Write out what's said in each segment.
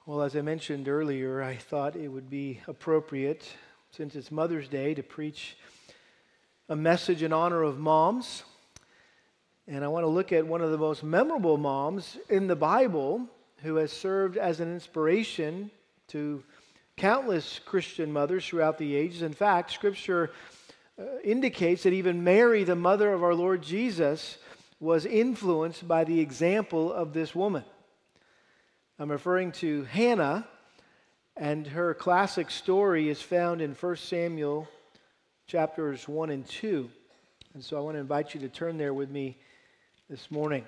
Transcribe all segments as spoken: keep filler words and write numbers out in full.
Well, as I mentioned earlier, I thought it would be appropriate, since it's Mother's Day, to preach a message in honor of moms. And I want to look at one of the most memorable moms in the Bible who has served as an inspiration to countless Christian mothers throughout the ages. In fact, Scripture uh, indicates that even Mary, the mother of our Lord Jesus, was influenced by the example of this woman. I'm referring to Hannah, and her classic story is found in First Samuel chapters one and two. And so I want to invite you to turn there with me this morning.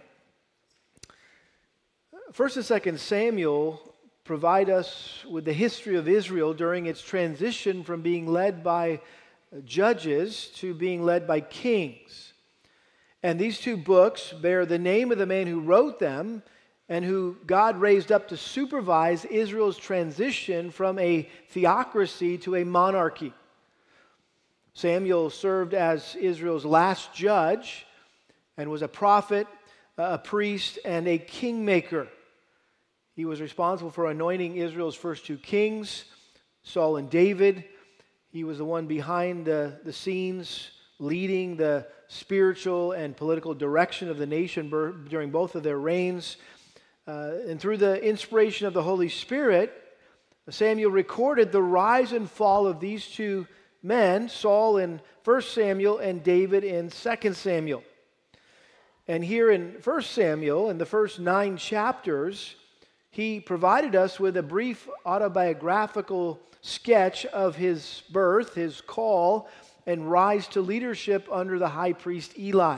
First and Second Samuel provide us with the history of Israel during its transition from being led by judges to being led by kings. And these two books bear the name of the man who wrote them and who God raised up to supervise Israel's transition from a theocracy to a monarchy. Samuel served as Israel's last judge and was a prophet, a priest, and a kingmaker. He was responsible for anointing Israel's first two kings, Saul and David. He was the one behind the, the scenes, leading the spiritual and political direction of the nation during both of their reigns. Uh, and through the inspiration of the Holy Spirit, Samuel recorded the rise and fall of these two men, Saul in First Samuel and David in Second Samuel. And here in First Samuel, in the first nine chapters, he provided us with a brief autobiographical sketch of his birth, his call, and rise to leadership under the high priest Eli.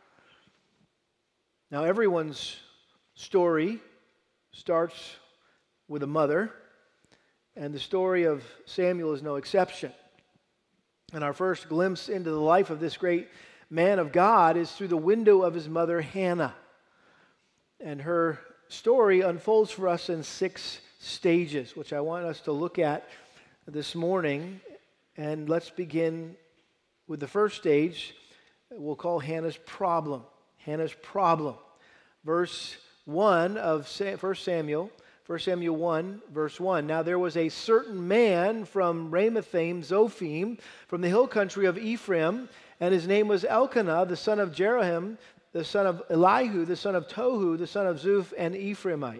Now, everyone's story starts with a mother, and the story of Samuel is no exception. And our first glimpse into the life of this great man of God is through the window of his mother Hannah. And her story unfolds for us in six stages, which I want us to look at this morning. And let's begin with the first stage we'll call Hannah's problem. Hannah's problem. Verse one of First Samuel, First Samuel one, verse one. Now there was a certain man from Ramathaim Zophim, from the hill country of Ephraim, and his name was Elkanah, the son of Jeroham, the son of Elihu, the son of Tohu, the son of Zuph, an Ephraimite.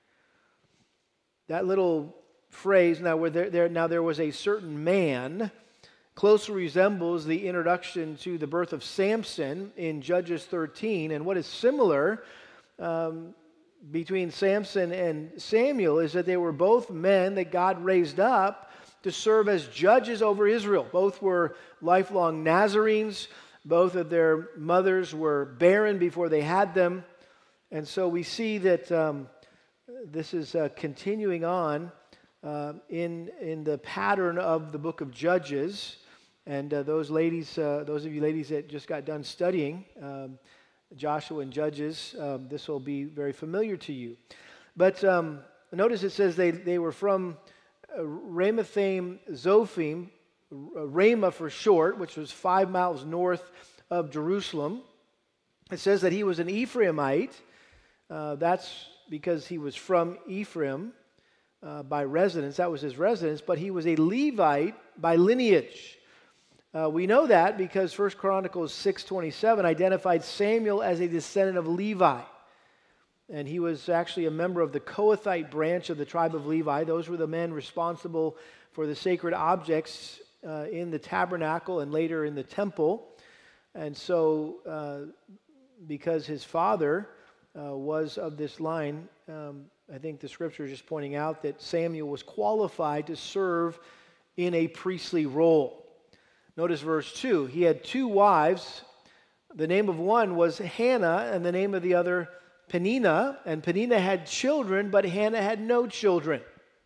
That little phrase, now, where there, there, now there was a certain man, closely resembles the introduction to the birth of Samson in Judges thirteen. And what is similar um, between Samson and Samuel is that they were both men that God raised up to serve as judges over Israel. Both were lifelong Nazarenes. Both of their mothers were barren before they had them. And so we see that um, this is uh, continuing on uh, in, in the pattern of the book of Judges. And uh, those ladies, uh, those of you ladies that just got done studying um, Joshua and Judges, um, this will be very familiar to you. But um, notice it says they, they were from uh, Ramathaim Zophim, Ramah for short, which was five miles north of Jerusalem. It says that he was an Ephraimite. Uh, that's because he was from Ephraim uh, by residence. That was his residence. But he was a Levite by lineage. Uh, we know that because First Chronicles six twenty-seven identified Samuel as a descendant of Levi. And he was actually a member of the Kohathite branch of the tribe of Levi. Those were the men responsible for the sacred objects uh, in the tabernacle and later in the temple. And so, uh, because his father uh, was of this line, um, I think the scripture is just pointing out that Samuel was qualified to serve in a priestly role. Notice verse two. He had two wives. The name of one was Hannah, and the name of the other Peninnah. And Peninnah had children, but Hannah had no children.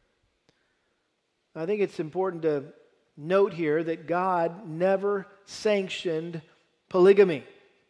I think it's important to note here that God never sanctioned polygamy.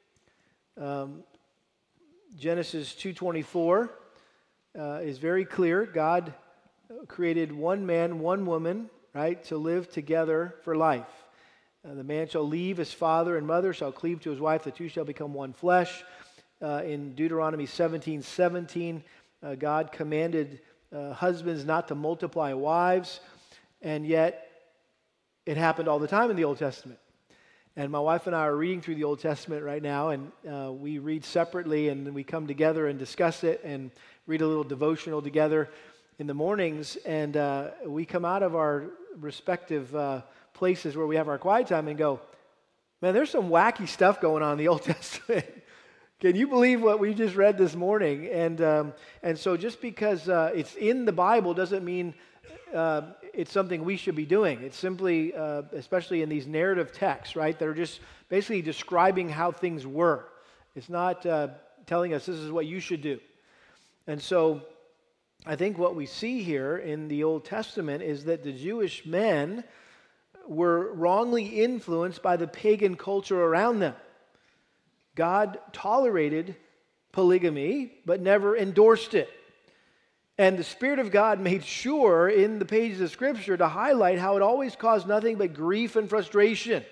Um, Genesis two twenty-four uh, is very clear. God created one man, one woman, right, to live together for life. Uh, the man shall leave his father and mother, shall cleave to his wife, the two shall become one flesh. Uh, in Deuteronomy seventeen seventeen, uh, God commanded uh, husbands not to multiply wives, and yet it happened all the time in the Old Testament. And my wife and I are reading through the Old Testament right now, and uh, we read separately, and then we come together and discuss it and read a little devotional together in the mornings, and uh, we come out of our respective uh, places where we have our quiet time and go, man, there's some wacky stuff going on in the Old Testament. Can you believe what we just read this morning? And um, and so just because uh, it's in the Bible doesn't mean uh, it's something we should be doing. It's simply, uh, especially in these narrative texts, right, that are just basically describing how things were. It's not uh, telling us this is what you should do. And so I think what we see here in the Old Testament is that the Jewish men were wrongly influenced by the pagan culture around them. God tolerated polygamy, but never endorsed it. And the Spirit of God made sure in the pages of Scripture to highlight how it always caused nothing but grief and frustration.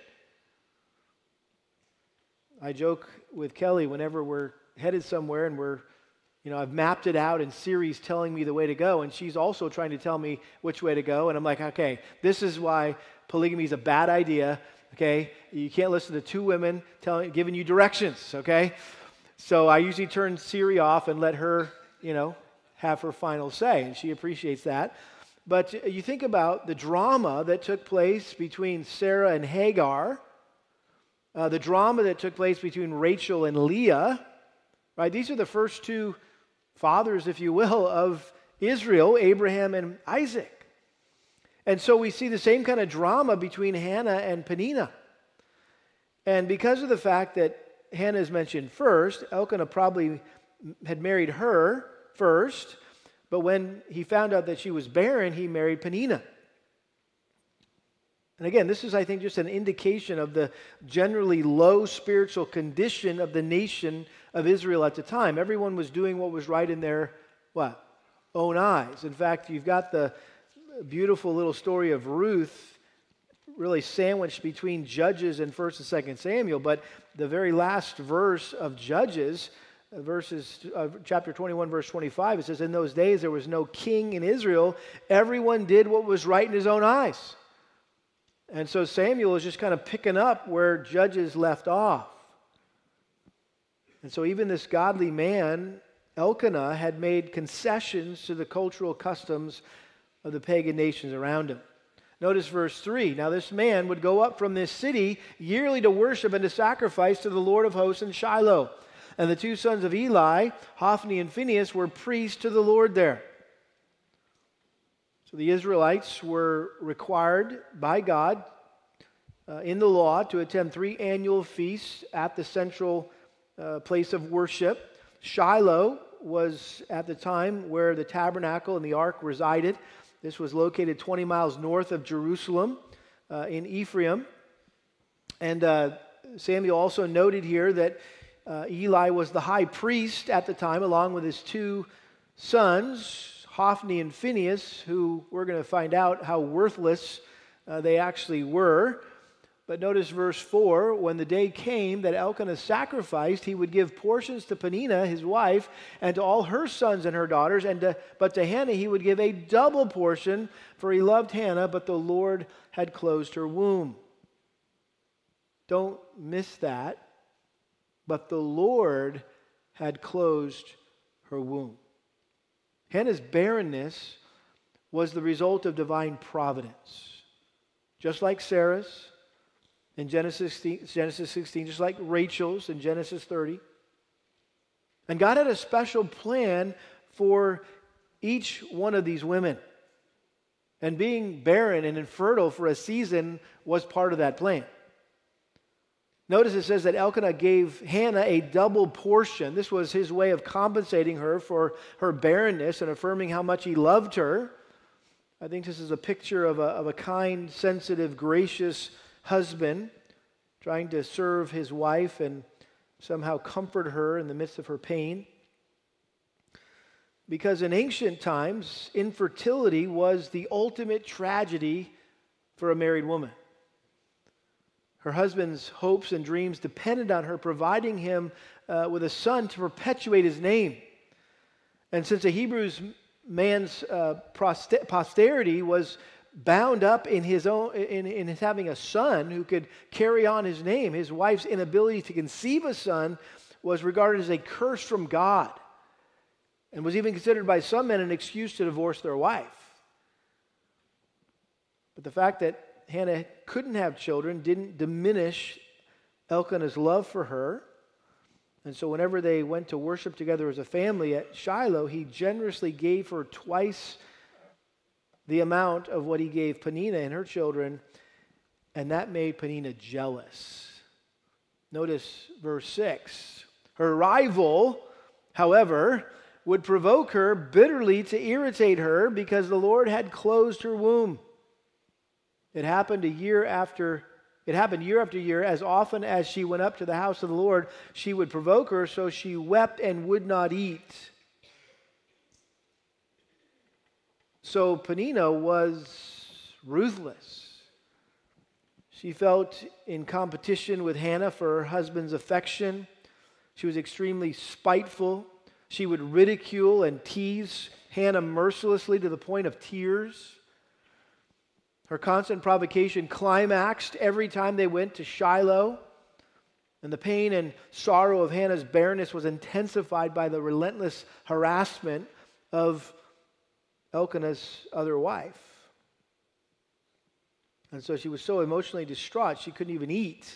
I joke with Kelly whenever we're headed somewhere and we're, you know, I've mapped it out and Siri's telling me the way to go, and she's also trying to tell me which way to go. And I'm like, okay, this is why polygamy is a bad idea. Okay, you can't listen to two women telling, giving you directions. Okay, so I usually turn Siri off and let her, you know, have her final say, and she appreciates that. But you think about the drama that took place between Sarah and Hagar, uh, the drama that took place between Rachel and Leah, right? These are the first two fathers, if you will, of Israel, Abraham and Isaac. And so we see the same kind of drama between Hannah and Peninnah. And because of the fact that Hannah is mentioned first, Elkanah probably had married her first, but when he found out that she was barren, he married Peninnah. And again, this is, I think, just an indication of the generally low spiritual condition of the nation of Israel at the time. Everyone was doing what was right in their, what? Own eyes. In fact, you've got the beautiful little story of Ruth really sandwiched between Judges and First and Second Samuel, but the very last verse of Judges, verses uh, chapter twenty-one, verse twenty-five, it says, in those days there was no king in Israel. Everyone did what was right in his own eyes. And so Samuel is just kind of picking up where Judges left off. And so even this godly man, Elkanah, had made concessions to the cultural customs of the pagan nations around him. Notice verse three. Now this man would go up from this city yearly to worship and to sacrifice to the Lord of hosts in Shiloh. And the two sons of Eli, Hophni and Phinehas, were priests to the Lord there. So the Israelites were required by God uh, in the law to attend three annual feasts at the central uh, place of worship. Shiloh was at the time where the tabernacle and the ark resided. This was located twenty miles north of Jerusalem uh, in Ephraim. And uh, Samuel also noted here that uh, Eli was the high priest at the time, along with his two sons, Hophni and Phinehas, who we're going to find out how worthless uh, they actually were. But notice verse four, when the day came that Elkanah sacrificed, he would give portions to Peninnah, his wife, and to all her sons and her daughters, and to, but to Hannah he would give a double portion, for he loved Hannah, but the Lord had closed her womb. Don't miss that. But the Lord had closed her womb. Hannah's barrenness was the result of divine providence. Just like Sarah's in Genesis, Genesis sixteen, just like Rachel's in Genesis thirty. And God had a special plan for each one of these women. And being barren and infertile for a season was part of that plan. Notice it says that Elkanah gave Hannah a double portion. This was his way of compensating her for her barrenness and affirming how much he loved her. I think this is a picture of a, of a kind, sensitive, gracious husband trying to serve his wife and somehow comfort her in the midst of her pain. Because in ancient times, infertility was the ultimate tragedy for a married woman. Her husband's hopes and dreams depended on her providing him uh, with a son to perpetuate his name. And since a Hebrew's man's uh, poster- posterity was bound up in his own in, in his having a son who could carry on his name. His wife's inability to conceive a son was regarded as a curse from God, and was even considered by some men an excuse to divorce their wife. But the fact that Hannah couldn't have children didn't diminish Elkanah's love for her. And so whenever they went to worship together as a family at Shiloh, he generously gave her twice the amount of what he gave Peninnah and her children, and that made Peninnah jealous. Notice verse six. Her rival, however, would provoke her bitterly to irritate her because the Lord had closed her womb. It happened a year after It happened year after year. As often as she went up to the house of the Lord, she would provoke her, so she wept and would not eat. So Peninnah was ruthless. She felt in competition with Hannah for her husband's affection. She was extremely spiteful. She would ridicule and tease Hannah mercilessly to the point of tears. Her constant provocation climaxed every time they went to Shiloh, and the pain and sorrow of Hannah's barrenness was intensified by the relentless harassment of Elkanah's other wife. And so she was so emotionally distraught she couldn't even eat.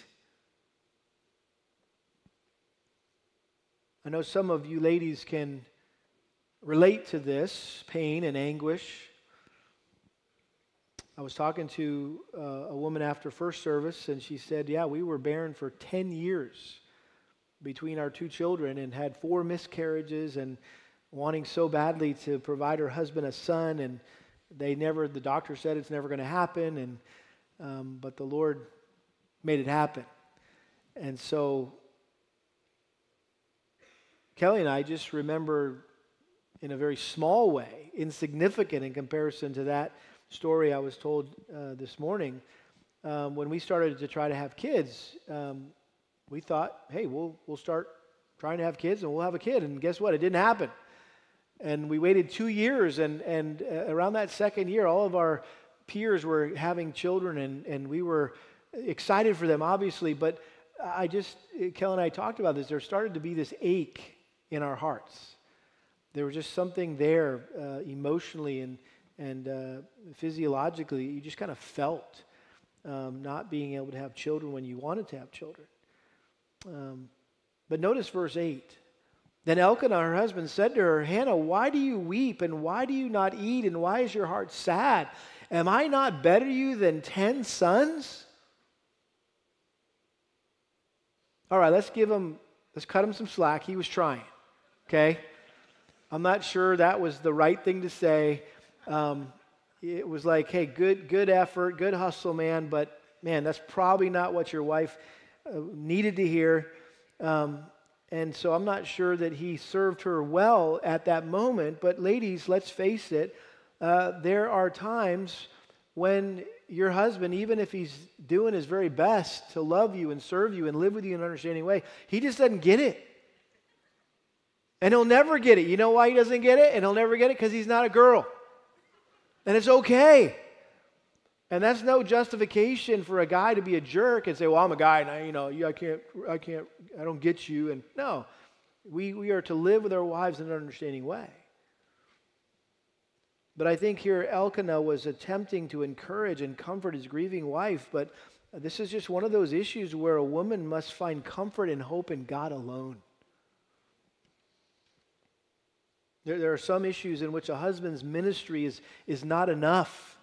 I know some of you ladies can relate to this pain and anguish. I was talking to uh, a woman after first service, and she said, yeah, we were barren for ten years between our two children and had four miscarriages and wanting so badly to provide her husband a son, and they never, the doctor said it's never going to happen, and um, but the Lord made it happen. And so Kelly and I just remember in a very small way, insignificant in comparison to that story I was told uh, this morning, um, when we started to try to have kids, um, we thought, hey, we'll we'll start trying to have kids and we'll have a kid. And guess what? It didn't happen. And we waited two years, and, and uh, around that second year, all of our peers were having children, and, and we were excited for them, obviously. But I just, Kelly and I talked about this. There started to be this ache in our hearts. There was just something there uh, emotionally and And uh, physiologically, you just kind of felt um, not being able to have children when you wanted to have children. Um, but notice verse eight. Then Elkanah, her husband, said to her, Hannah, why do you weep, and why do you not eat, and why is your heart sad? Am I not better you than ten sons? All right, let's give him, let's cut him some slack. He was trying, okay? I'm not sure that was the right thing to say. Um, it was like, hey, good good effort, good hustle, man, but man, that's probably not what your wife uh, needed to hear. Um, and so I'm not sure that he served her well at that moment. But ladies, let's face it, uh, there are times when your husband, even if he's doing his very best to love you and serve you and live with you in an understanding way, he just doesn't get it. And he'll never get it. You know why he doesn't get it? And he'll never get it because he's not a girl. And it's okay. And that's no justification for a guy to be a jerk and say, well, I'm a guy and I, you know, I can't, I can't, I don't get you. And no, we, we are to live with our wives in an understanding way. But I think here Elkanah was attempting to encourage and comfort his grieving wife, but this is just one of those issues where a woman must find comfort and hope in God alone. There, there are some issues in which a husband's ministry is, is not enough.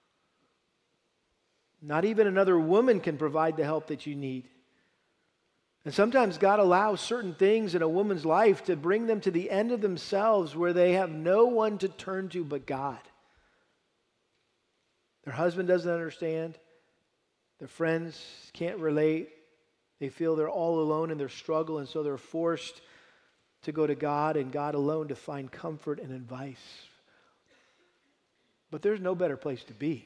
Not even another woman can provide the help that you need. And sometimes God allows certain things in a woman's life to bring them to the end of themselves where they have no one to turn to but God. Their husband doesn't understand. Their friends can't relate. They feel they're all alone in their struggle, and so they're forced to go to God and God alone to find comfort and advice. But there's no better place to be.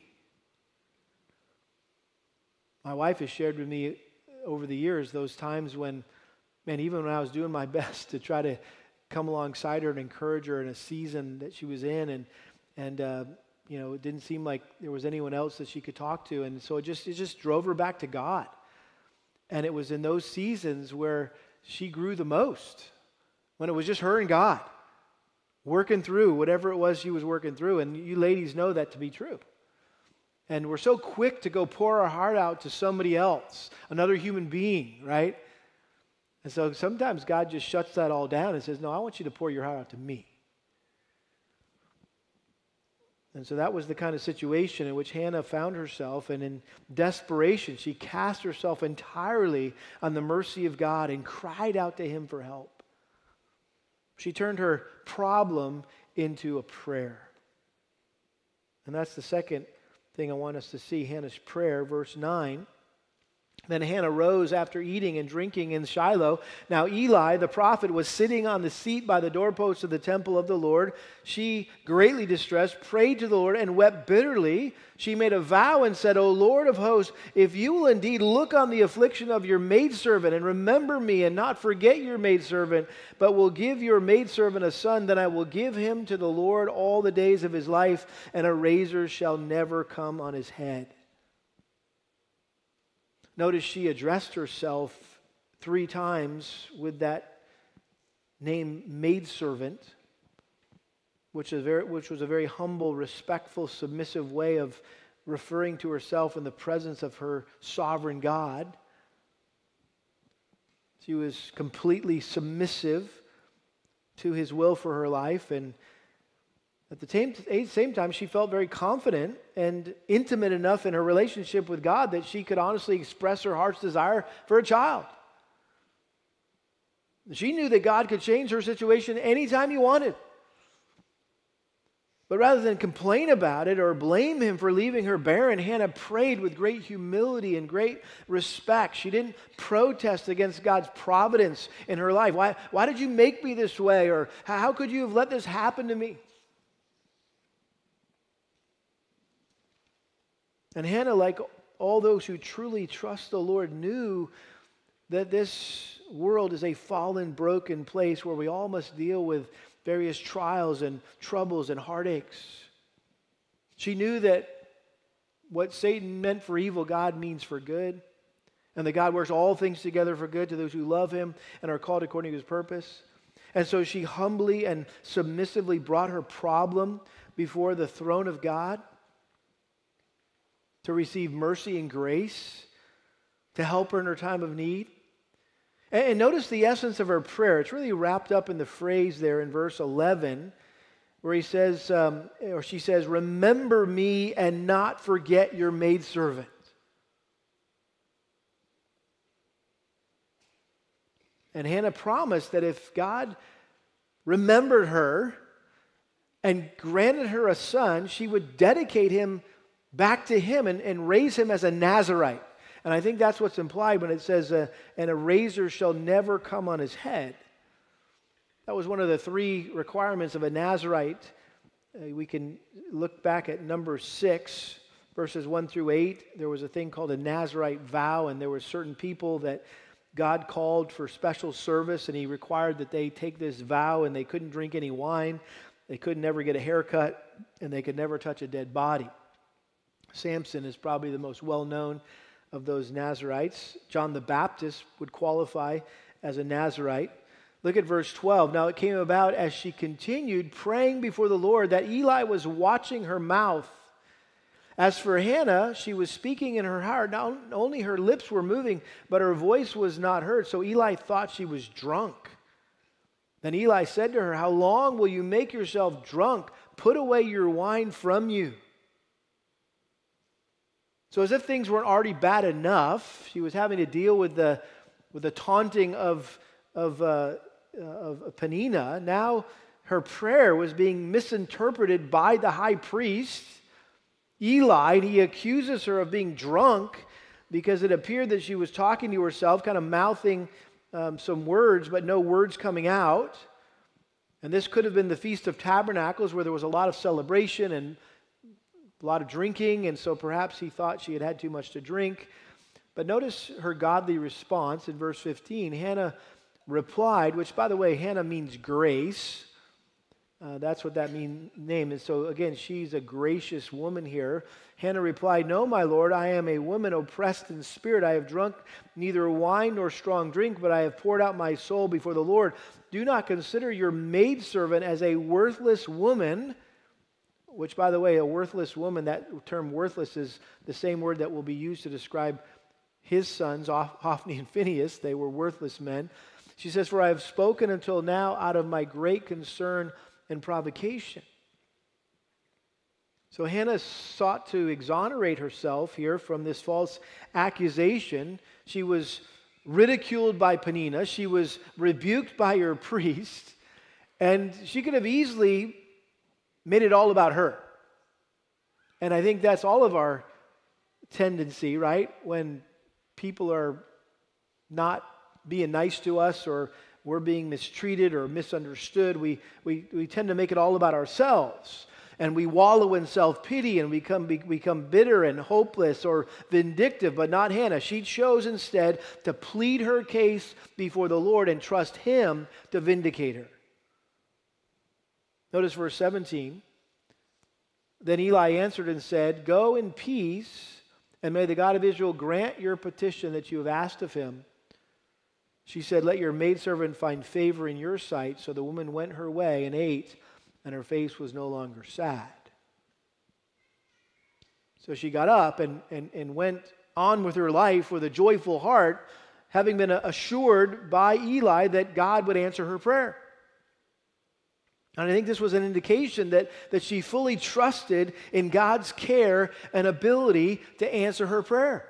My wife has shared with me over the years those times when, man, even when I was doing my best to try to come alongside her and encourage her in a season that she was in, and and uh, you know, it didn't seem like there was anyone else that she could talk to, and so it just it just drove her back to God. And it was in those seasons where she grew the most, when it was just her and God working through whatever it was she was working through. And you ladies know that to be true. And we're so quick to go pour our heart out to somebody else, another human being, right? And so sometimes God just shuts that all down and says, no, I want you to pour your heart out to me. And so that was the kind of situation in which Hannah found herself, and in desperation, she cast herself entirely on the mercy of God and cried out to Him for help. She turned her problem into a prayer. And that's the second thing I want us to see, Hannah's prayer, verse nine. Then Hannah rose after eating and drinking in Shiloh. Now Eli, the prophet, was sitting on the seat by the doorpost of the temple of the Lord. She, greatly distressed, prayed to the Lord and wept bitterly. She made a vow and said, O Lord of hosts, if you will indeed look on the affliction of your maidservant and remember me and not forget your maidservant, but will give your maidservant a son, then I will give him to the Lord all the days of his life, and a razor shall never come on his head. Notice she addressed herself three times with that name maidservant, which is very, which was a very humble, respectful, submissive way of referring to herself in the presence of her sovereign God. She was completely submissive to His will for her life, and at the same, same time, she felt very confident and intimate enough in her relationship with God that she could honestly express her heart's desire for a child. She knew that God could change her situation anytime He wanted. But rather than complain about it or blame Him for leaving her barren, Hannah prayed with great humility and great respect. She didn't protest against God's providence in her life. Why, why did you make me this way? Or how could you have let this happen to me? And Hannah, like all those who truly trust the Lord, knew that this world is a fallen, broken place where we all must deal with various trials and troubles and heartaches. She knew that what Satan meant for evil, God means for good, and that God works all things together for good to those who love Him and are called according to His purpose. And so she humbly and submissively brought her problem before the throne of God to receive mercy and grace, to help her in her time of need. And, and notice the essence of her prayer. It's really wrapped up in the phrase there in verse eleven, where he says, um, or she says, remember me and not forget your maidservant. And Hannah promised that if God remembered her and granted her a son, she would dedicate him back to Him and, and raise him as a Nazirite. And I think that's what's implied when it says, uh, and a razor shall never come on his head. That was one of the three requirements of a Nazirite. Uh, we can look back at number six, verses one through eight. There was a thing called a Nazirite vow, and there were certain people that God called for special service, and He required that they take this vow, and they couldn't drink any wine, they could never get a haircut, and they could never touch a dead body. Samson is probably the most well-known of those Nazirites. John the Baptist would qualify as a Nazirite. Look at verse twelve. Now it came about as she continued praying before the Lord that Eli was watching her mouth. As for Hannah, she was speaking in her heart. Not only her lips were moving, but her voice was not heard. So Eli thought she was drunk. Then Eli said to her, how long will you make yourself drunk? Put away your wine from you. So as if things weren't already bad enough, she was having to deal with the, with the taunting of, of, uh, of Peninnah. Now her prayer was being misinterpreted by the high priest, Eli. He accuses her of being drunk because it appeared that she was talking to herself, kind of mouthing um, some words, but no words coming out. And this could have been the Feast of Tabernacles, where there was a lot of celebration and a lot of drinking, and so perhaps he thought she had had too much to drink. But notice her godly response in verse fifteen. Hannah replied, which, by the way, Hannah means grace. Uh, that's what that mean, name is. So again, she's a gracious woman here. Hannah replied, "No, my lord, I am a woman oppressed in spirit. I have drunk neither wine nor strong drink, but I have poured out my soul before the Lord. Do not consider your maidservant as a worthless woman," which, by the way, a worthless woman, that term worthless is the same word that will be used to describe his sons, Hophni and Phinehas. They were worthless men. She says, "For I have spoken until now out of my great concern and provocation." So Hannah sought to exonerate herself here from this false accusation. She was ridiculed by Peninnah. She was rebuked by her priest. And she could have easily made it all about her. And I think that's all of our tendency, right? When people are not being nice to us, or we're being mistreated or misunderstood, we, we, we tend to make it all about ourselves. And we wallow in self-pity and we become, become bitter and hopeless or vindictive, but not Hannah. She chose instead to plead her case before the Lord and trust Him to vindicate her. Notice verse seventeen. Then Eli answered and said, "Go in peace, and may the God of Israel grant your petition that you have asked of Him." She said, "Let your maidservant find favor in your sight." So the woman went her way and ate, and her face was no longer sad. So she got up and, and, and went on with her life with a joyful heart, having been assured by Eli that God would answer her prayer. And I think this was an indication that, that she fully trusted in God's care and ability to answer her prayer.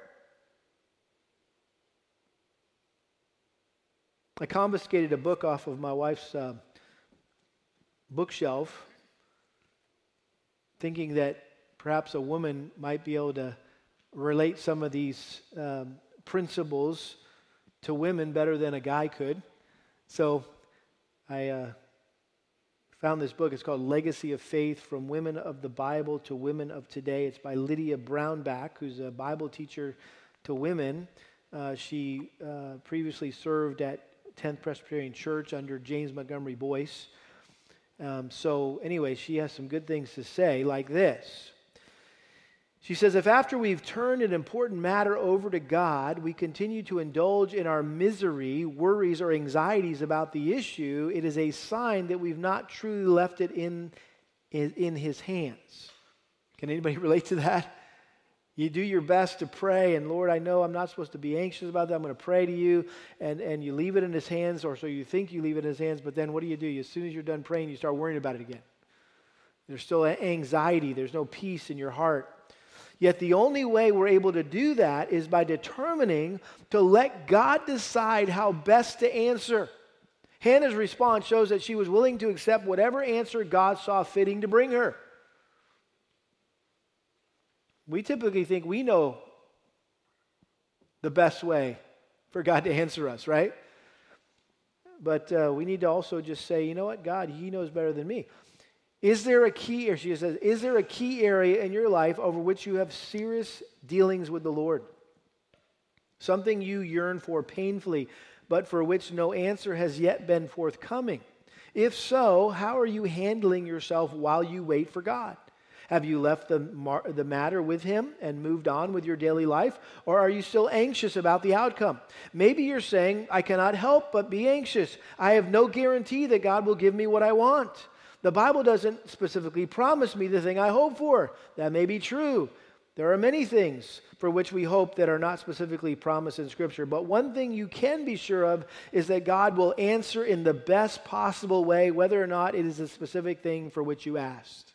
I confiscated a book off of my wife's uh, bookshelf, thinking that perhaps a woman might be able to relate some of these um, principles to women better than a guy could. So I uh, found this book. It's called Legacy of Faith, From Women of the Bible to Women of Today. It's by Lydia Brownback, who's a Bible teacher to women. Uh, she uh, previously served at tenth Presbyterian Church under James Montgomery Boyce. Um, so anyway, she has some good things to say, like this. She says, "If after we've turned an important matter over to God, we continue to indulge in our misery, worries, or anxieties about the issue, it is a sign that we've not truly left it in, in, in His hands." Can anybody relate to that? You do your best to pray, and Lord, I know I'm not supposed to be anxious about that. I'm going to pray to you, and, and you leave it in His hands, or so you think you leave it in His hands, but then what do you do? As soon as you're done praying, you start worrying about it again. There's still anxiety. There's no peace in your heart. Yet the only way we're able to do that is by determining to let God decide how best to answer. Hannah's response shows that she was willing to accept whatever answer God saw fitting to bring her. We typically think we know the best way for God to answer us, right? But uh, we need to also just say, you know what, God, He knows better than me. Is there a key, or she says, is there a key area in your life over which you have serious dealings with the Lord? Something you yearn for painfully, but for which no answer has yet been forthcoming. If so, how are you handling yourself while you wait for God? Have you left the, mar- the matter with Him and moved on with your daily life? Or are you still anxious about the outcome? Maybe you're saying, I cannot help but be anxious. I have no guarantee that God will give me what I want. The Bible doesn't specifically promise me the thing I hope for. That may be true. There are many things for which we hope that are not specifically promised in Scripture. But one thing you can be sure of is that God will answer in the best possible way, whether or not it is a specific thing for which you asked.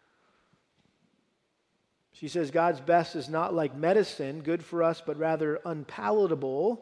She says God's best is not like medicine, good for us, but rather unpalatable.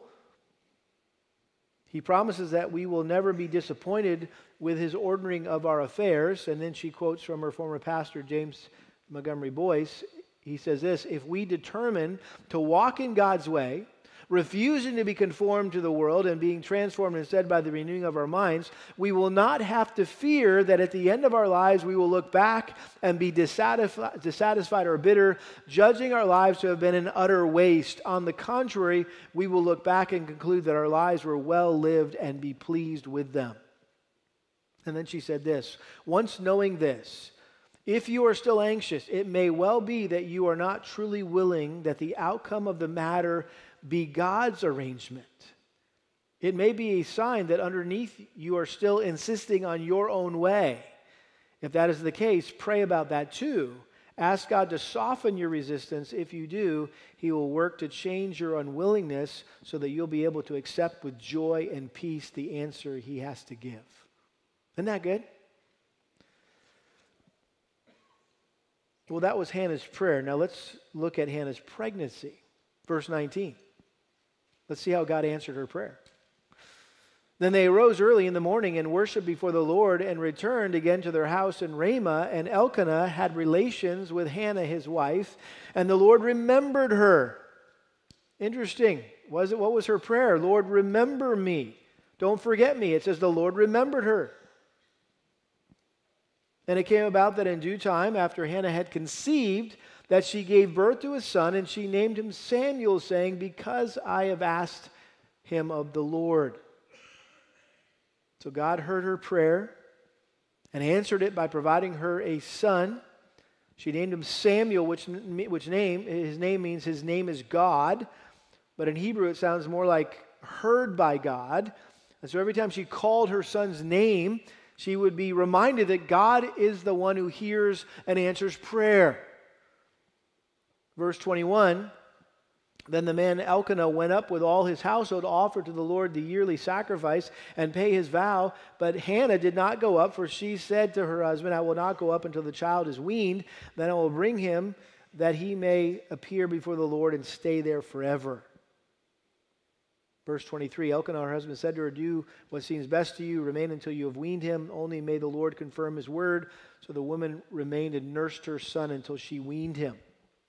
He promises that we will never be disappointed with His ordering of our affairs. And then she quotes from her former pastor, James Montgomery Boyce. He says this, if we determine to walk in God's way, refusing to be conformed to the world and being transformed instead by the renewing of our minds, we will not have to fear that at the end of our lives we will look back and be dissatisfied, dissatisfied or bitter, judging our lives to have been an utter waste. On the contrary, we will look back and conclude that our lives were well lived and be pleased with them. And then she said this, once knowing this, if you are still anxious, it may well be that you are not truly willing that the outcome of the matter be God's arrangement. It may be a sign that underneath you are still insisting on your own way. If that is the case, pray about that too. Ask God to soften your resistance. If you do, He will work to change your unwillingness so that you'll be able to accept with joy and peace the answer He has to give. Isn't that good? Well, that was Hannah's prayer. Now let's look at Hannah's pregnancy. Verse nineteen. Let's see how God answered her prayer. Then they arose early in the morning and worshiped before the Lord and returned again to their house in Ramah. And Elkanah had relations with Hannah his wife, and the Lord remembered her. Interesting. Was it, what was her prayer? Lord, remember me. Don't forget me. It says the Lord remembered her. And it came about that in due time, after Hannah had conceived, that she gave birth to a son, and she named him Samuel, saying, because I have asked him of the Lord. So God heard her prayer and answered it by providing her a son. She named him Samuel, which, which name, his name means his name is God. But in Hebrew it sounds more like heard by God. And so every time she called her son's name, she would be reminded that God is the one who hears and answers prayer. Verse twenty-one, then the man Elkanah went up with all his household to offer to the Lord the yearly sacrifice and pay his vow. But Hannah did not go up, for she said to her husband, I will not go up until the child is weaned. Then I will bring him that he may appear before the Lord and stay there forever. Verse twenty-three, Elkanah, her husband, said to her, do what seems best to you. Remain until you have weaned him. Only may the Lord confirm his word. So the woman remained and nursed her son until she weaned him.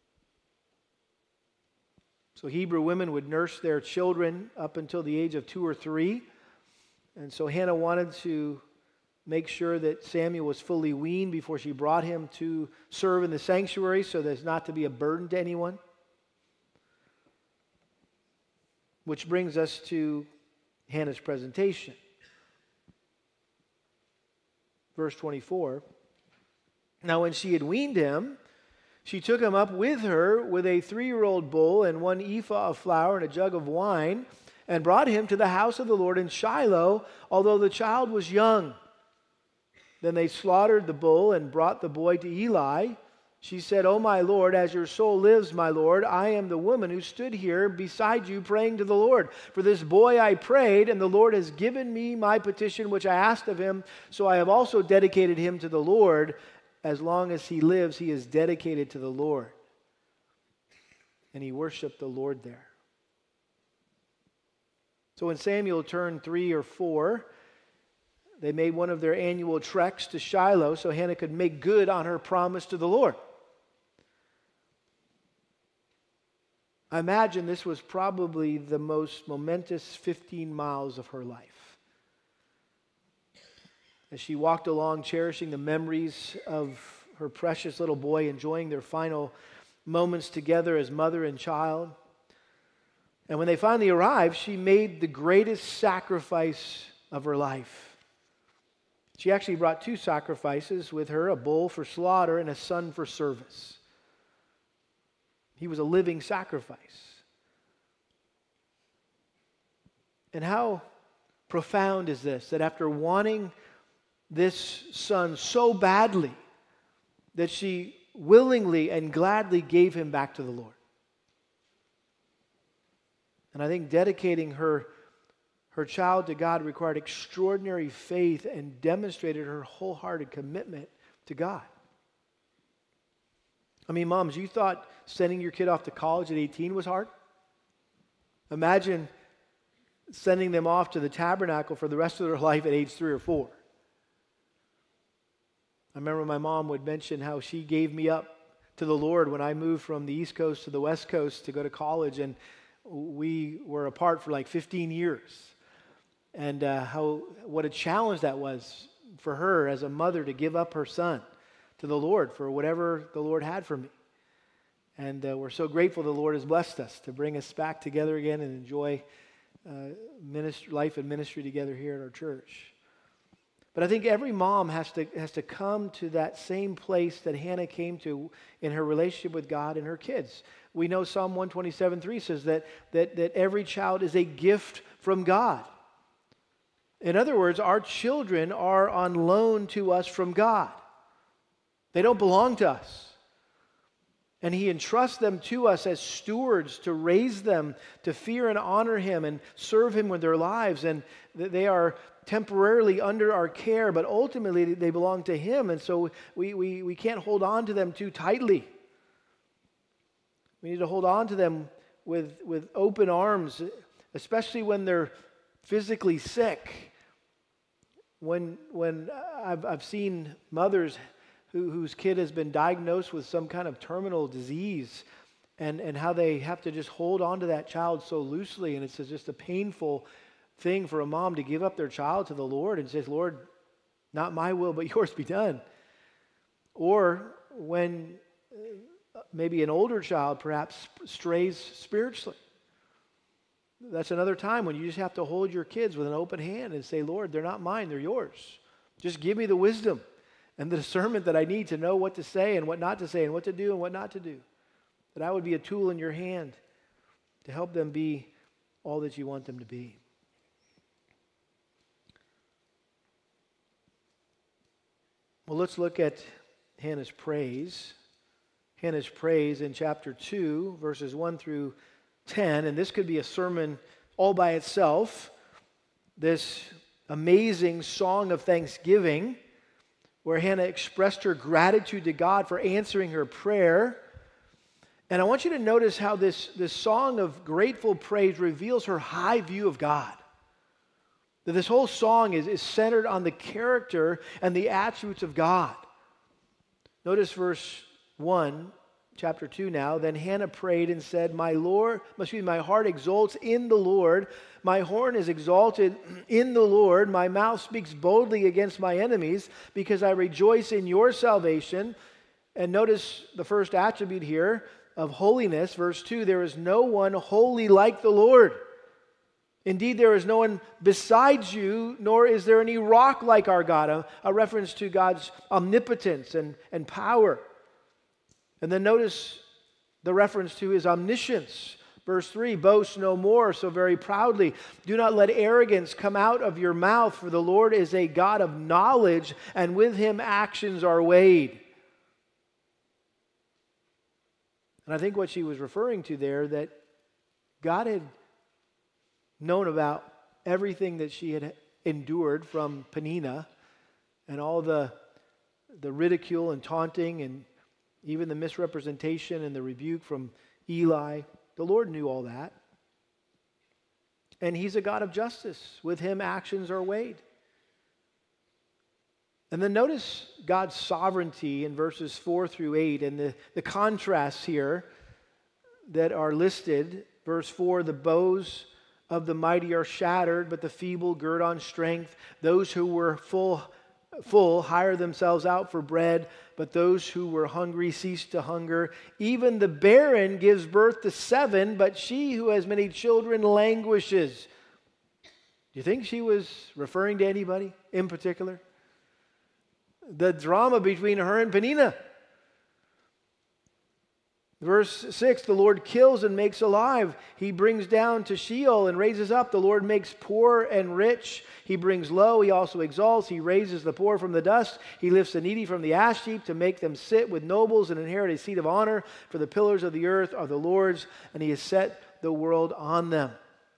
So Hebrew women would nurse their children up until the age of two or three. And so Hannah wanted to make sure that Samuel was fully weaned before she brought him to serve in the sanctuary, so there's not to be a burden to anyone. Which brings us to Hannah's presentation. Verse twenty-four. Now when she had weaned him, she took him up with her with a three-year-old bull and one ephah of flour and a jug of wine, and brought him to the house of the Lord in Shiloh, although the child was young. Then they slaughtered the bull and brought the boy to Eli. She said, O my Lord, as your soul lives, my Lord, I am the woman who stood here beside you praying to the Lord. For this boy I prayed, and the Lord has given me my petition which I asked of him. So I have also dedicated him to the Lord. As long as he lives, he is dedicated to the Lord. And he worshiped the Lord there. So when Samuel turned three or four, they made one of their annual treks to Shiloh so Hannah could make good on her promise to the Lord. I imagine this was probably the most momentous fifteen miles of her life. As she walked along, cherishing the memories of her precious little boy, enjoying their final moments together as mother and child. And when they finally arrived, she made the greatest sacrifice of her life. She actually brought two sacrifices with her, a bull for slaughter and a son for service. He was a living sacrifice. And how profound is this, that after wanting this son so badly that she willingly and gladly gave him back to the Lord. And I think dedicating her, her child to God required extraordinary faith and demonstrated her wholehearted commitment to God. I mean, moms, you thought sending your kid off to college at eighteen was hard? Imagine sending them off to the tabernacle for the rest of their life at age three or four. I remember my mom would mention how she gave me up to the Lord when I moved from the East Coast to the West Coast to go to college. And we were apart for like fifteen years. And uh, how what a challenge that was for her as a mother to give up her son to the Lord for whatever the Lord had for me. And uh, we're so grateful the Lord has blessed us to bring us back together again and enjoy uh, ministry, life and ministry together here at our church. But I think every mom has to has to come to that same place that Hannah came to in her relationship with God and her kids. We know Psalm one twenty-seven three says that, that, that every child is a gift from God. In other words, our children are on loan to us from God. They don't belong to us. And He entrusts them to us as stewards to raise them, to fear and honor Him and serve Him with their lives. And they are temporarily under our care, but ultimately they belong to Him. And so we, we, we can't hold on to them too tightly. We need to hold on to them with, with open arms, especially when they're physically sick. When, when I've, I've seen mothers who, whose kid has been diagnosed with some kind of terminal disease, and, and how they have to just hold on to that child so loosely, and it's just a painful thing for a mom to give up their child to the Lord and says, Lord, not my will, but yours be done. Or when maybe an older child perhaps strays spiritually. That's another time when you just have to hold your kids with an open hand and say, Lord, they're not mine, they're yours. Just give me the wisdom and the discernment that I need to know what to say and what not to say and what to do and what not to do. That I would be a tool in your hand to help them be all that you want them to be. Well, let's look at Hannah's praise. Hannah's praise in chapter two, verses one through ten, and this could be a sermon all by itself. This amazing song of thanksgiving where Hannah expressed her gratitude to God for answering her prayer. And I want you to notice how this, this song of grateful praise reveals her high view of God. That this whole song is, is centered on the character and the attributes of God. Notice verse one, chapter two now. Then Hannah prayed and said, My Lord, excuse me, my heart exults in the Lord. My horn is exalted in the Lord. My mouth speaks boldly against my enemies because I rejoice in your salvation. And notice the first attribute here of holiness. Verse two, there is no one holy like the Lord. Indeed, there is no one besides you, nor is there any rock like our God. A, a reference to God's omnipotence and, and power. And then notice the reference to His omniscience. Verse three, boast no more so very proudly. Do not let arrogance come out of your mouth, for the Lord is a God of knowledge, and with Him actions are weighed. And I think what she was referring to there, that God had known about everything that she had endured from Peninnah and all the, the ridicule and taunting and even the misrepresentation and the rebuke from Eli. The Lord knew all that. And He's a God of justice. With Him, actions are weighed. And then notice God's sovereignty in verses four through eight and the, the contrasts here that are listed. Verse four, the bows of the mighty are shattered, but the feeble gird on strength. Those who were full, full hire themselves out for bread, but those who were hungry cease to hunger. Even the barren gives birth to seven, but she who has many children languishes. Do you think she was referring to anybody in particular? The drama between her and Peninnah. Verse six, the Lord kills and makes alive. He brings down to Sheol and raises up. The Lord makes poor and rich. He brings low. He also exalts. He raises the poor from the dust. He lifts the needy from the ash heap to make them sit with nobles and inherit a seat of honor. For the pillars of the earth are the Lord's, and He has set the world on them.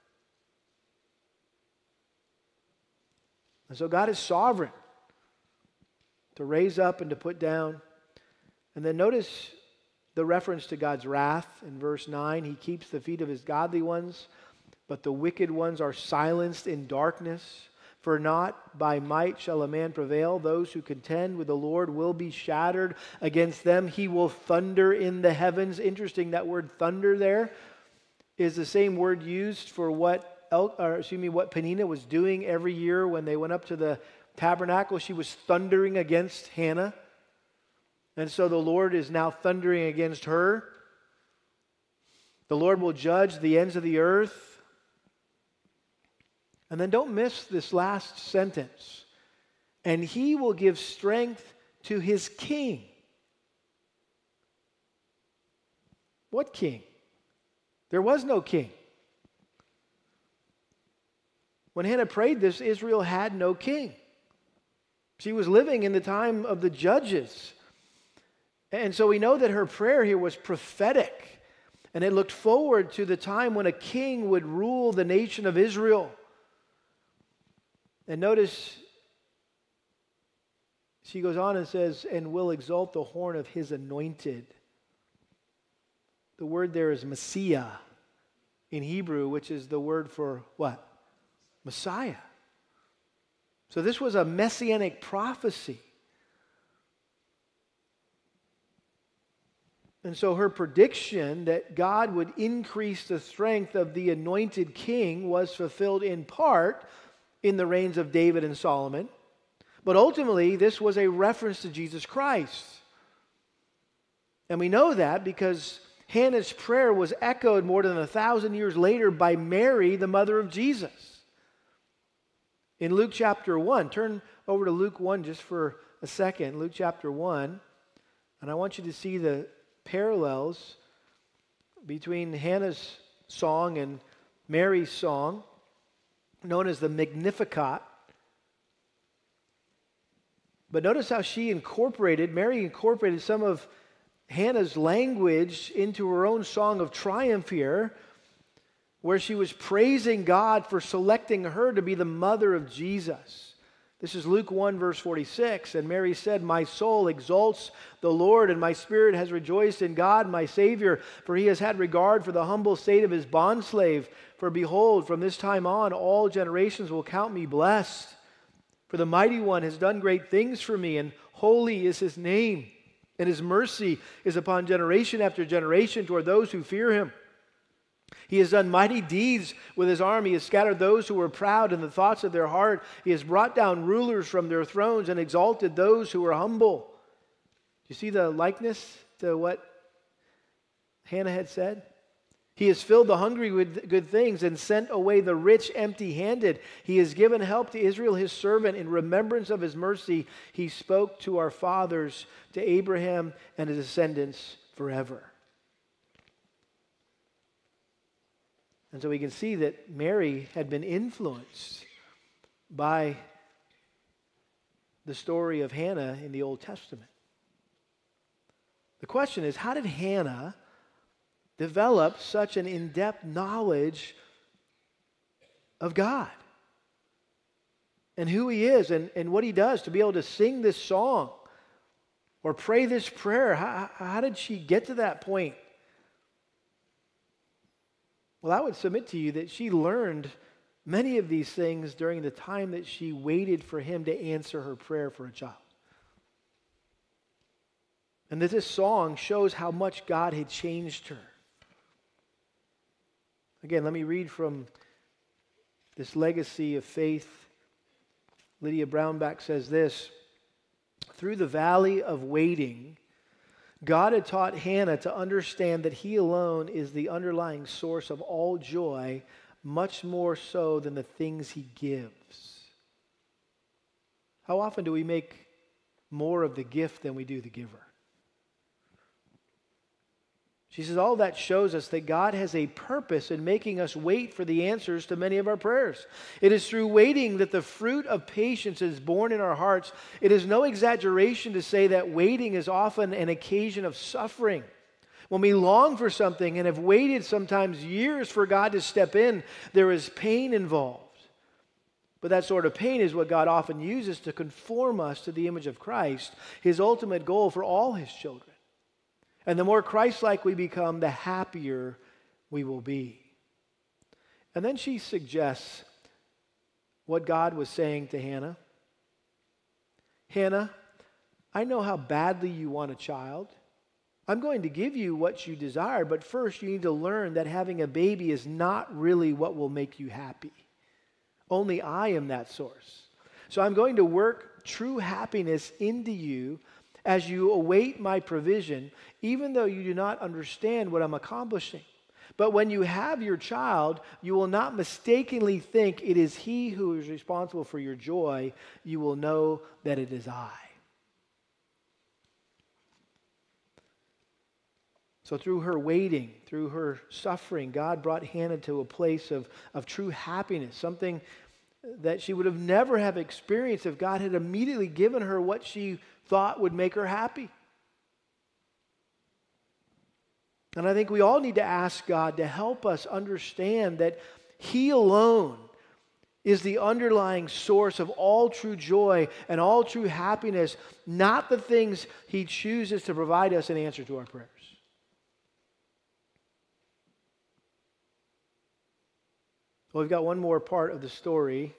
And so God is sovereign to raise up and to put down. And then notice the reference to God's wrath in verse nine. He keeps the feet of His godly ones, but the wicked ones are silenced in darkness. For not by might shall a man prevail. Those who contend with the Lord will be shattered. Against them He will thunder in the heavens. Interesting, that word thunder there is the same word used for what, El, or excuse me, what Peninnah was doing every year when they went up to the tabernacle. She was thundering against Hannah. And so the Lord is now thundering against her. The Lord will judge the ends of the earth. And then don't miss this last sentence. And he will give strength to his king. What king? There was no king. When Hannah prayed this, Israel had no king. She was living in the time of the judges. And so we know that her prayer here was prophetic. And it looked forward to the time when a king would rule the nation of Israel. And notice, she goes on and says, and will exalt the horn of his anointed. The word there is Messiah in Hebrew, which is the word for what? Messiah. So this was a messianic prophecy. And so her prediction that God would increase the strength of the anointed king was fulfilled in part in the reigns of David and Solomon. But ultimately, this was a reference to Jesus Christ. And we know that because Hannah's prayer was echoed more than a thousand years later by Mary, the mother of Jesus. In Luke chapter one, turn over to Luke one just for a second. Luke chapter one. And I want you to see the parallels between Hannah's song and Mary's song, known as the Magnificat. But notice how she incorporated, Mary incorporated some of Hannah's language into her own song of triumph here, where she was praising God for selecting her to be the mother of Jesus. This is Luke one, verse forty-six. And Mary said, my soul exalts the Lord, and my spirit has rejoiced in God, my Savior, for he has had regard for the humble state of his bondslave. For behold, from this time on, all generations will count me blessed. For the Mighty One has done great things for me, and holy is his name. And his mercy is upon generation after generation toward those who fear him. He has done mighty deeds with his arm. He has scattered those who were proud in the thoughts of their heart. He has brought down rulers from their thrones and exalted those who were humble. Do you see the likeness to what Hannah had said? He has filled the hungry with good things and sent away the rich empty-handed. He has given help to Israel, his servant. In remembrance of his mercy, he spoke to our fathers, to Abraham and his descendants forever. And so we can see that Mary had been influenced by the story of Hannah in the Old Testament. The question is, how did Hannah develop such an in-depth knowledge of God and who he is and, and what he does to be able to sing this song or pray this prayer? How, how did she get to that point? Well, I would submit to you that she learned many of these things during the time that she waited for him to answer her prayer for a child. And that this song shows how much God had changed her. Again, let me read from this legacy of faith. Lydia Brownback says this: through the valley of waiting, God had taught Hannah to understand that he alone is the underlying source of all joy, much more so than the things he gives. How often do we make more of the gift than we do the giver? She says all that shows us that God has a purpose in making us wait for the answers to many of our prayers. It is through waiting that the fruit of patience is born in our hearts. It is no exaggeration to say that waiting is often an occasion of suffering. When we long for something and have waited sometimes years for God to step in, there is pain involved. But that sort of pain is what God often uses to conform us to the image of Christ, his ultimate goal for all his children. And the more Christ-like we become, the happier we will be. And then she suggests what God was saying to Hannah. Hannah, I know how badly you want a child. I'm going to give you what you desire, but first you need to learn that having a baby is not really what will make you happy. Only I am that source. So I'm going to work true happiness into you as you await my provision, even though you do not understand what I'm accomplishing. But when you have your child, you will not mistakenly think it is he who is responsible for your joy. You will know that it is I. So through her waiting, through her suffering, God brought Hannah to a place of, of true happiness, something that she would have never have experienced if God had immediately given her what she thought would make her happy. And I think we all need to ask God to help us understand that He alone is the underlying source of all true joy and all true happiness, not the things He chooses to provide us in answer to our prayers. Well, we've got one more part of the story.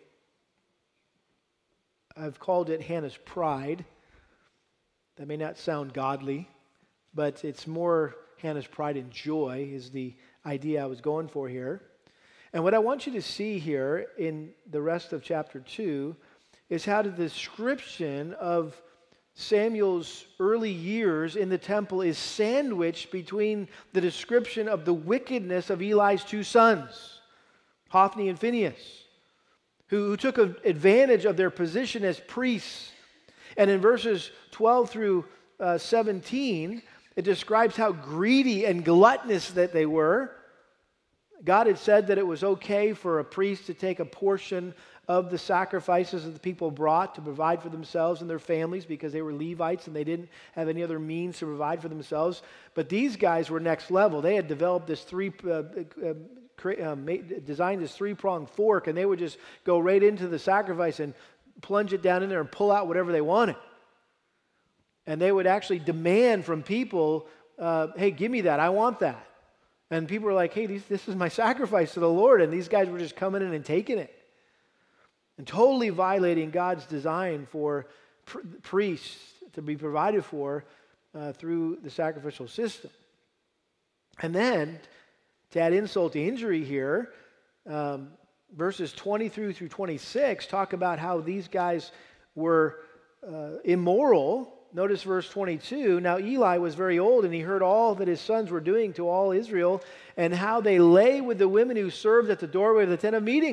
I've called it Hannah's pride. That may not sound godly, but it's more Hannah's pride and joy is the idea I was going for here. And what I want you to see here in the rest of chapter two is how the description of Samuel's early years in the temple is sandwiched between the description of the wickedness of Eli's two sons, Hophni and Phinehas, who, who took advantage of their position as priests. And in verses twelve through uh, seventeen, it describes how greedy and gluttonous that they were. God had said that it was okay for a priest to take a portion of the sacrifices that the people brought to provide for themselves and their families because they were Levites and they didn't have any other means to provide for themselves. But these guys were next level. They had developed this three... Uh, uh, Uh, made, designed this three-pronged fork, and they would just go right into the sacrifice and plunge it down in there and pull out whatever they wanted. And they would actually demand from people, uh, hey, give me that, I want that. And people were like, hey, these, this is my sacrifice to the Lord, and these guys were just coming in and taking it. And totally violating God's design for pr- priests to be provided for uh, through the sacrificial system. And then, to add insult to injury here, um, verses twenty-three through twenty-six talk about how these guys were uh, immoral. Notice verse twenty-two. Now Eli was very old, and he heard all that his sons were doing to all Israel, and how they lay with the women who served at the doorway of the tent of meeting.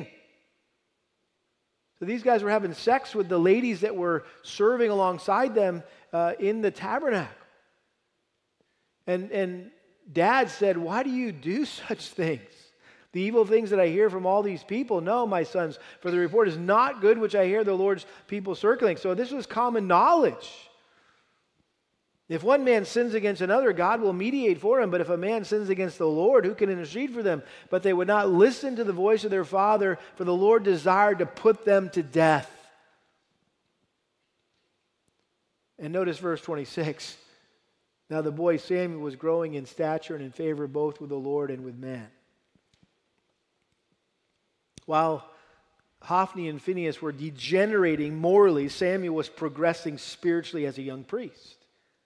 So these guys were having sex with the ladies that were serving alongside them uh, in the tabernacle. And and Dad said, why do you do such things? The evil things that I hear from all these people. No, my sons, for the report is not good which I hear the Lord's people circling. So this was common knowledge. If one man sins against another, God will mediate for him. But if a man sins against the Lord, who can intercede for them? But they would not listen to the voice of their father, for the Lord desired to put them to death. And notice verse twenty-six. Now the boy Samuel was growing in stature and in favor both with the Lord and with man. While Hophni and Phinehas were degenerating morally, Samuel was progressing spiritually as a young priest.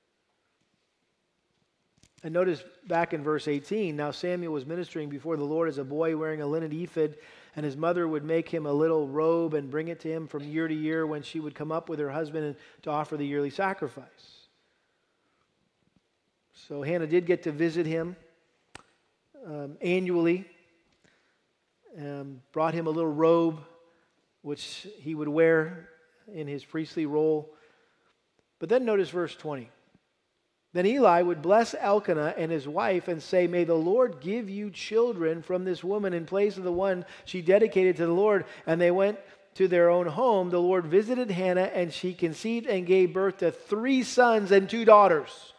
And notice back in verse eighteen, now Samuel was ministering before the Lord as a boy wearing a linen ephod, and his mother would make him a little robe and bring it to him from year to year when she would come up with her husband to offer the yearly sacrifice. So Hannah did get to visit him um, annually, um, brought him a little robe, which he would wear in his priestly role. But then notice verse twenty. Then Eli would bless Elkanah and his wife and say, may the Lord give you children from this woman in place of the one she dedicated to the Lord. And they went to their own home. The Lord visited Hannah, and she conceived and gave birth to three sons and two daughters.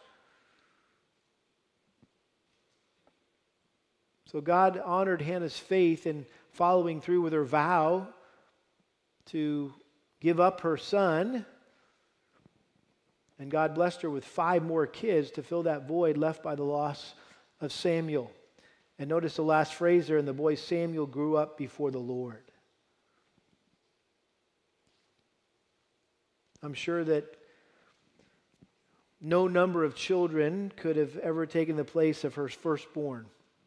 So God honored Hannah's faith in following through with her vow to give up her son. And God blessed her with five more kids to fill that void left by the loss of Samuel. And notice the last phrase there, and the boy Samuel grew up before the Lord. I'm sure that No number of children could have ever taken the place of her firstborn.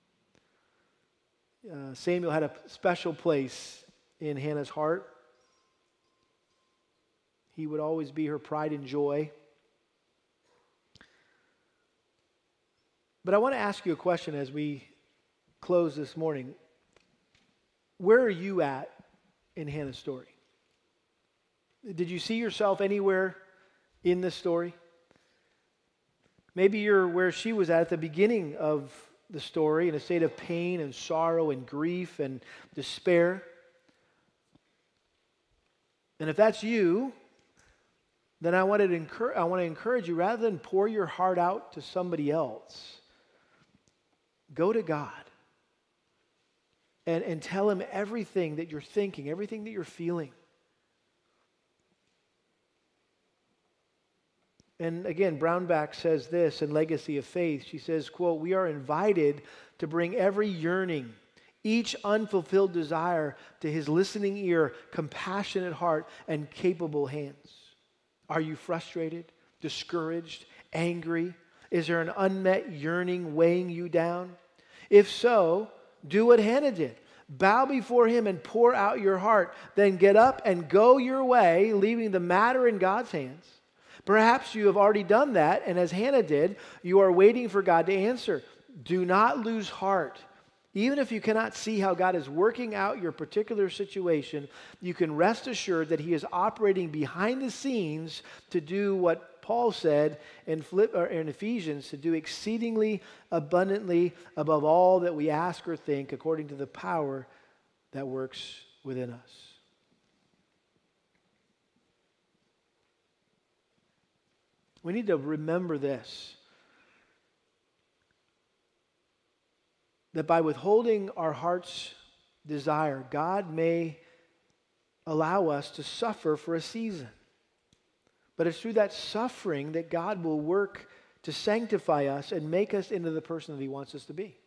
Uh, Samuel had a special place in Hannah's heart. He would always be her pride and joy. But I want to ask you a question as we close this morning. Where are you at in Hannah's story? Did you see yourself anywhere in this story? Maybe you're where she was at at the beginning of the story, in a state of pain and sorrow and grief and despair. And if that's you, then I want to encourage, I want to encourage you, rather than pour your heart out to somebody else, go to God and, and tell Him everything that you're thinking, everything that you're feeling. And again, Brownback says this in Legacy of Faith. She says, quote, "We are invited to bring every yearning, each unfulfilled desire to His listening ear, compassionate heart, and capable hands." Are you frustrated, discouraged, angry? Is there an unmet yearning weighing you down? If so, do what Hannah did. Bow before Him and pour out your heart. Then get up and go your way, leaving the matter in God's hands. Perhaps you have already done that, and as Hannah did, you are waiting for God to answer. Do not lose heart. Even if you cannot see how God is working out your particular situation, you can rest assured that He is operating behind the scenes to do what Paul said in, Philipp, or in Ephesians, to do exceedingly abundantly above all that we ask or think, according to the power that works within us. We need to remember this, that by withholding our heart's desire, God may allow us to suffer for a season. But it's through that suffering that God will work to sanctify us and make us into the person that He wants us to be.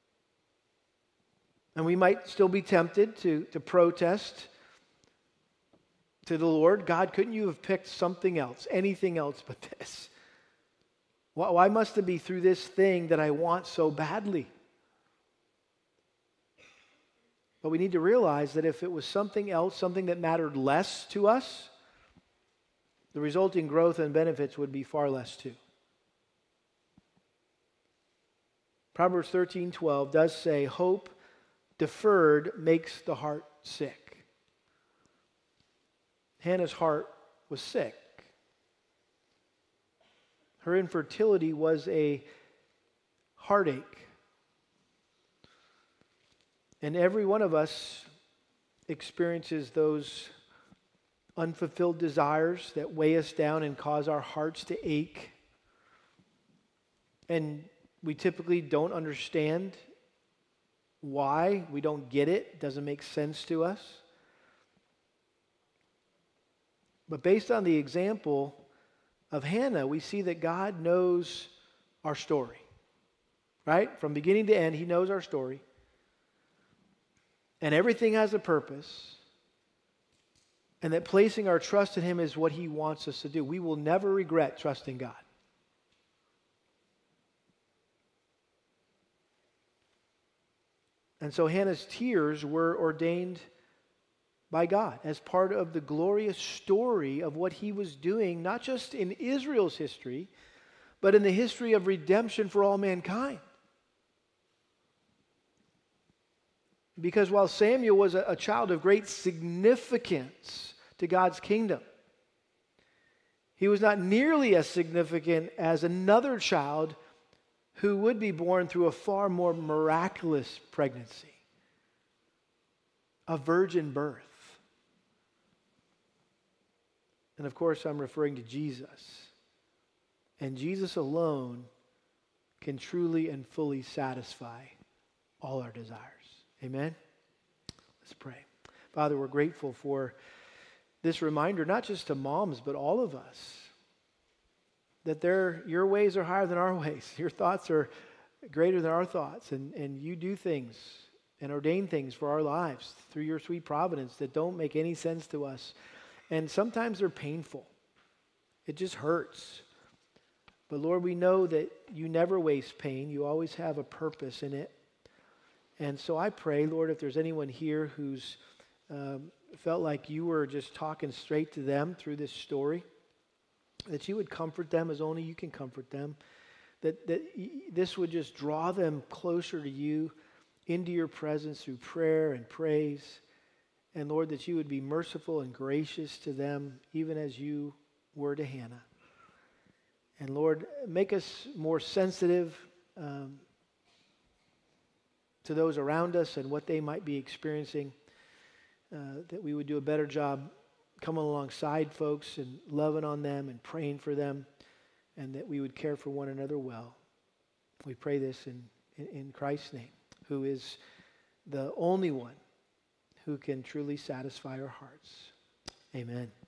And we might still be tempted to, to protest to the Lord. God, couldn't you have picked something else, anything else but this? Why, why must it be through this thing that I want so badly? But we need to realize that if it was something else, something that mattered less to us, the resulting growth and benefits would be far less too. Proverbs thirteen twelve does say, "Hope deferred makes the heart sick." Hannah's heart was sick. Her infertility was a heartache. And every one of us experiences those unfulfilled desires that weigh us down and cause our hearts to ache. And we typically don't understand why. We don't get it. It doesn't make sense to us. But based on the example of Hannah, we see that God knows our story. Right? From beginning to end, He knows our story. And everything has a purpose. And that placing our trust in Him is what He wants us to do. We will never regret trusting God. And so Hannah's tears were ordained by God as part of the glorious story of what He was doing, not just in Israel's history, but in the history of redemption for all mankind. Because while Samuel was a, a child of great significance to God's kingdom, he was not nearly as significant as another child who would be born through a far more miraculous pregnancy, a virgin birth. And of course, I'm referring to Jesus. And Jesus alone can truly and fully satisfy all our desires. Amen? Let's pray. Father, we're grateful for this reminder, not just to moms, but all of us, that their, your ways are higher than our ways. Your thoughts are greater than our thoughts. And, and you do things and ordain things for our lives through your sweet providence that don't make any sense to us. And sometimes they're painful. It just hurts. But Lord, we know that you never waste pain. You always have a purpose in it. And so I pray, Lord, if there's anyone here who's um, felt like you were just talking straight to them through this story, that you would comfort them as only you can comfort them, that, that this would just draw them closer to you, into your presence through prayer and praise. And Lord, that you would be merciful and gracious to them, even as you were to Hannah. And Lord, make us more sensitive um, to those around us and what they might be experiencing, uh, that we would do a better job coming alongside folks and loving on them and praying for them, and that we would care for one another well. We pray this in, in, in Christ's name, who is the only one who can truly satisfy our hearts. Amen.